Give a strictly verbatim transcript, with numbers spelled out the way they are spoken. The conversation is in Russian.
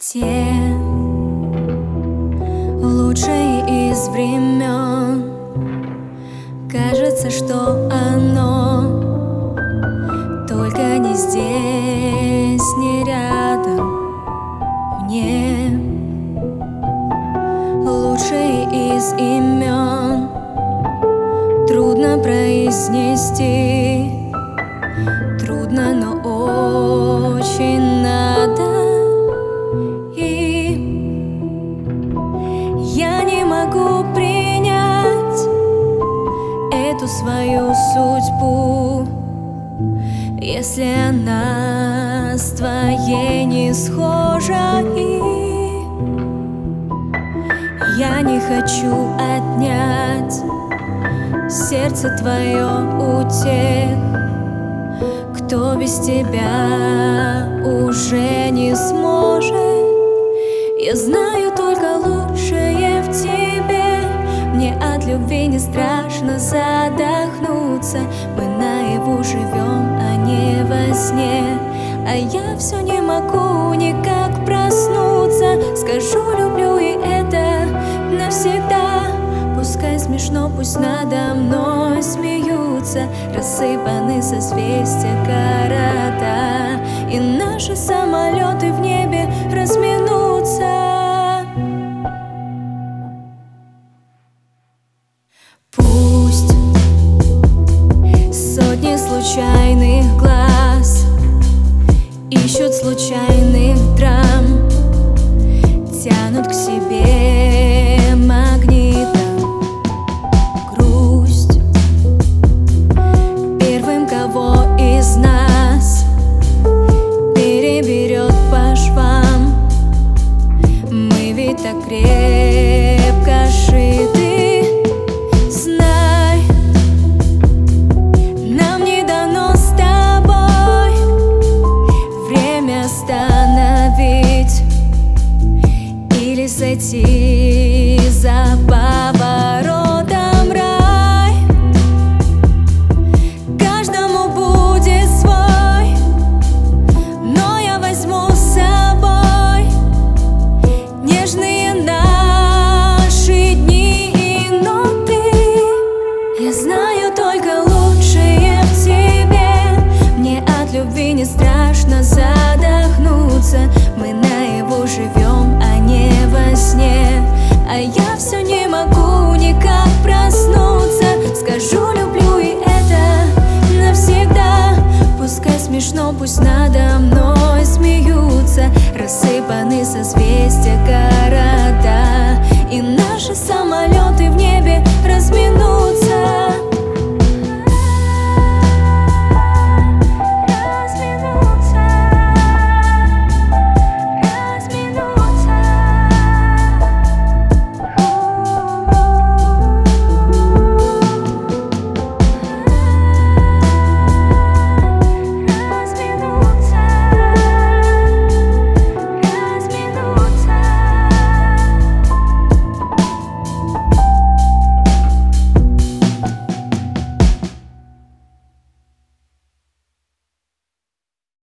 Те лучшие из времен, кажется, что оно только не здесь, не рядом. Мне лучшие из имен трудно произнести, трудно, но очень надо. И я не могу принять эту свою судьбу, если она с твоей не схожа. И я не хочу отнять сердце твое у тех, кто без тебя уже не сможет. Я знаю только лучшее в тебе, мне от любви не страшно задохнуться. Мы наяву живем, а не во сне, а я все не могу никак проснуться. Скажу люблю, и это навсегда. Пускай смешно, пусть надо мной смеются, рассыпаны созвездия города, и наши самолеты в небе разминутся. Пусть сотни случайных глаз ищут случайных драм, тянут к себе магнитом. Грусть первым, кого из нас переберет по швам. Мы ведь так крепко шиты. Знай, нам не дано с тобой время остановить или сойти за поворотом. Рай каждому будет свой, но я возьму с собой нежные наши дни и ноты. Я знаю только лучшее в тебе, мне от любви не страшно задохнуться. Мы наяву живем, а не во сне, а я все не могу никак проснуться. Скажу люблю, и это навсегда. Пускай смешно, пусть надо мной смеются, рассыпаны созвездия города, и наши самолеты в небе разминутся.